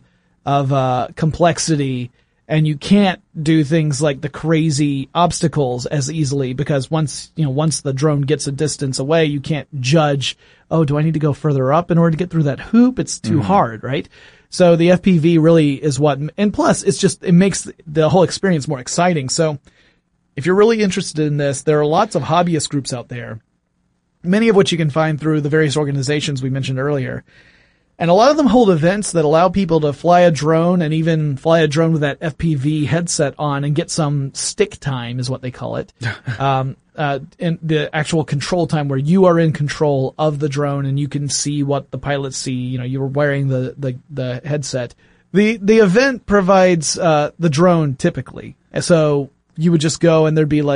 [SPEAKER 2] complexity, and you can't do things like the crazy obstacles as easily, because once the drone gets a distance away, you can't judge, oh, do I need to go further up in order to get through that hoop? It's too hard, right? So the FPV really is and plus it makes the whole experience more exciting. So if you're really interested in this, there are lots of hobbyist groups out there, many of which you can find through the various organizations we mentioned earlier. And a lot of them hold events that allow people to fly a drone, and even fly a drone with that FPV headset on and get some stick time, is what they call it. And the actual control time, where you are in control of the drone and you can see what the pilots see. You're wearing the headset. The event provides the drone typically. So you would just go, and there'd be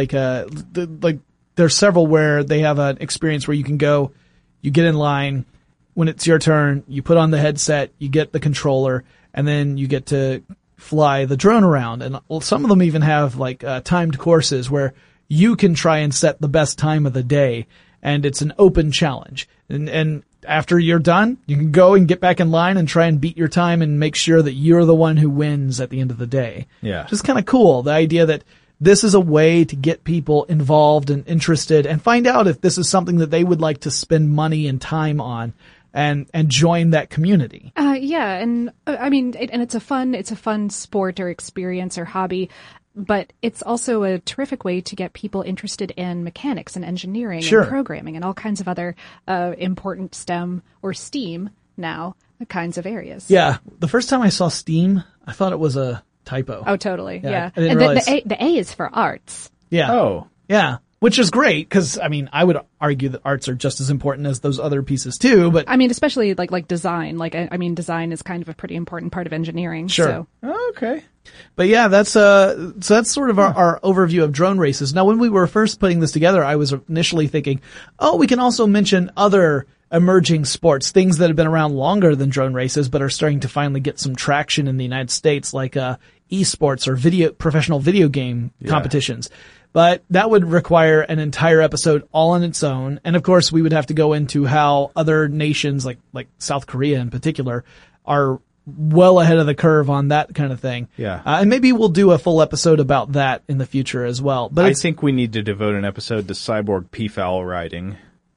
[SPEAKER 2] there's several where they have an experience where you can go, you get in line, when it's your turn, you put on the headset, you get the controller, and then you get to fly the drone around. And some of them even have timed courses where you can try and set the best time of the day, and it's an open challenge. And after you're done, you can go and get back in line and try and beat your time and make sure that you're the one who wins at the end of the day.
[SPEAKER 4] Yeah.
[SPEAKER 2] Just kind of cool. The idea that this is a way to get people involved and interested and find out if this is something that they would like to spend money and time on and join that community.
[SPEAKER 3] Yeah. And I mean, it's a fun sport or experience or hobby, but it's also a terrific way to get people interested in mechanics and engineering and programming and all kinds of other important STEM or STEAM now kinds of areas.
[SPEAKER 2] Yeah. The first time I saw STEAM, I thought it was a typo.
[SPEAKER 3] Oh, totally. Yeah.
[SPEAKER 2] I didn't
[SPEAKER 3] and
[SPEAKER 2] realize.
[SPEAKER 3] The A is for arts.
[SPEAKER 2] Yeah.
[SPEAKER 4] Oh.
[SPEAKER 2] Yeah. Which is great, because, I mean, I would argue that arts are just as important as those other pieces too, but...
[SPEAKER 3] I mean, especially like design. Design is kind of a pretty important part of engineering.
[SPEAKER 2] Sure.
[SPEAKER 3] So.
[SPEAKER 4] Oh, okay.
[SPEAKER 2] But yeah, that's sort of our overview of drone races. Now, when we were first putting this together, I was initially thinking, we can also mention other emerging sports, things that have been around longer than drone races, but are starting to finally get some traction in the United States, like esports or professional video game competitions. But that would require an entire episode all on its own. And of course, we would have to go into how other nations, like South Korea in particular, are well ahead of the curve on that kind of thing.
[SPEAKER 4] Yeah.
[SPEAKER 2] And maybe we'll do a full episode about that in the future as well. But
[SPEAKER 4] I think we need to devote an episode to cyborg peafowl riding.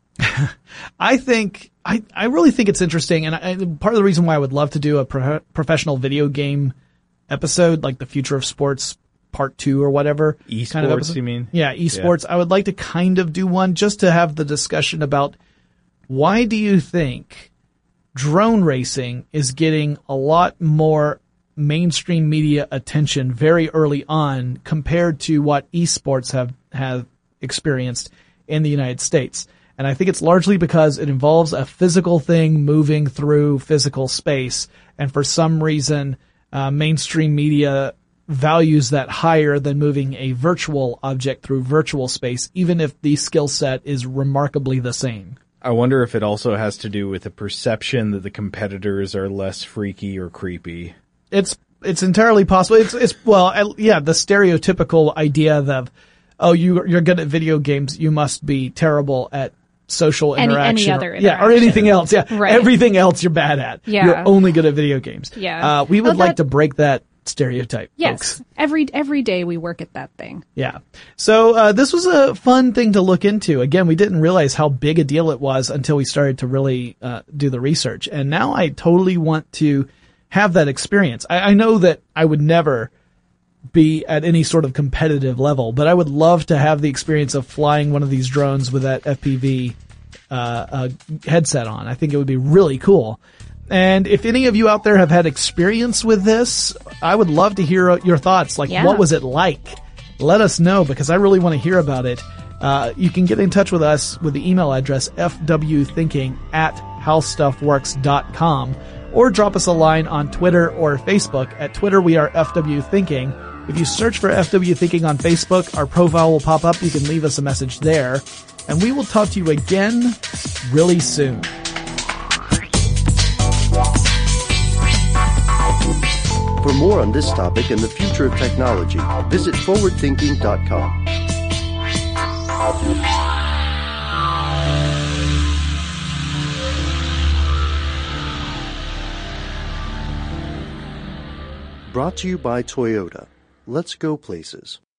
[SPEAKER 2] I really think it's interesting. And part of the reason why I would love to do a professional video game episode, like the Future of Sports Part 2 or whatever.
[SPEAKER 4] Esports,
[SPEAKER 2] kind of episode.
[SPEAKER 4] you mean?
[SPEAKER 2] Yeah, esports. Yeah. I would like to kind of do one just to have the discussion about why do you think drone racing is getting a lot more mainstream media attention very early on compared to what esports have experienced in the United States. And I think it's largely because it involves a physical thing moving through physical space. And for some reason, mainstream media values that higher than moving a virtual object through virtual space, even if the skill set is remarkably the same.
[SPEAKER 4] I wonder if it also has to do with the perception that the competitors are less freaky or creepy.
[SPEAKER 2] It's entirely possible. The stereotypical idea that, you're good at video games, you must be terrible at social interaction.
[SPEAKER 3] Any other interaction.
[SPEAKER 2] Or anything else. Yeah.
[SPEAKER 3] Right.
[SPEAKER 2] Everything else you're bad at.
[SPEAKER 3] Yeah.
[SPEAKER 2] You're only good at video games.
[SPEAKER 3] Yeah.
[SPEAKER 2] We would like to break that stereotype,
[SPEAKER 3] yes,
[SPEAKER 2] folks.
[SPEAKER 3] Every day we work at that thing.
[SPEAKER 2] Yeah. So this was a fun thing to look into. Again, we didn't realize how big a deal it was until we started to really do the research. And now I totally want to have that experience. I know that I would never be at any sort of competitive level, but I would love to have the experience of flying one of these drones with that FPV headset on. I think it would be really cool. And if any of you out there have had experience with this, I would love to hear your thoughts. What was it like? Let us know, because I really want to hear about it. You can get in touch with us with the email address fwthinking@howstuffworks.com, or drop us a line on Twitter or Facebook. At Twitter, we are FWThinking. If you search for FW Thinking on Facebook, our profile will pop up. You can leave us a message there. And we will talk to you again really soon.
[SPEAKER 1] For more on this topic and the future of technology, visit forwardthinking.com. Brought to you by Toyota. Let's go places.